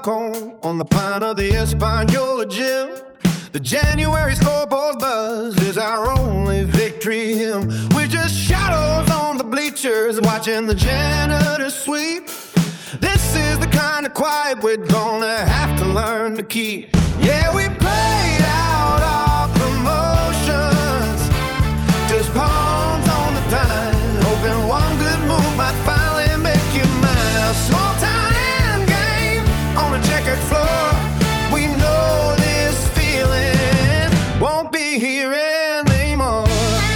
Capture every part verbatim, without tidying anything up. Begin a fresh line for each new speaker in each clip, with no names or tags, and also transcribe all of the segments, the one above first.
popcorn on the pine of the Espanola gym. The January scoreboard buzz is our only victory hymn. We're just shadows on the bleachers watching the janitors sweep. This is the kind of quiet we're gonna have to learn to keep. Yeah, we played out our promotions, just pawns on the dime, hoping one good move might finally make you mine. A small town end game on a checkered floor. We know this feeling won't be here anymore.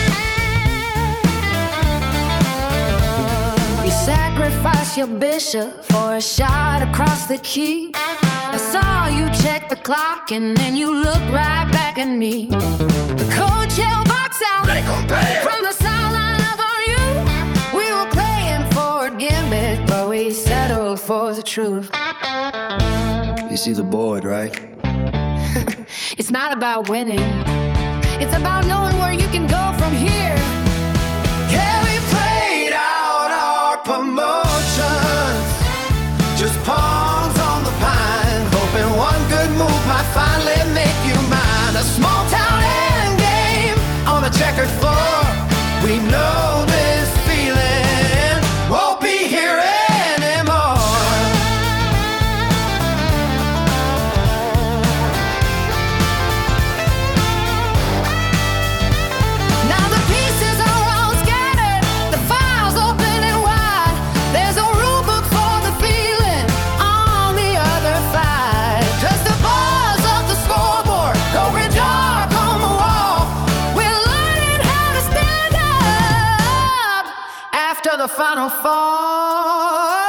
You sacrifice your bishop for a shot across the key. I saw you check the clock and then you look right back at me. The coach held box out from the sideline of our youth. We were playing for a gimmick, but we settled for the truth.
You see the board, right?
It's not about winning, it's about knowing where you can go from here.
Yeah, we played out our promotions, just pawns on the pine, hoping one good move might finally make you mine. A small town end game on a checkered floor. We know this feeling won't be here anymore.
Now the pieces are all scattered, the files open and wide. There's a rule book for the feeling on the other side. Just the bars of the scoreboard going dark on the wall. We're learning how to stand up after the Final Four.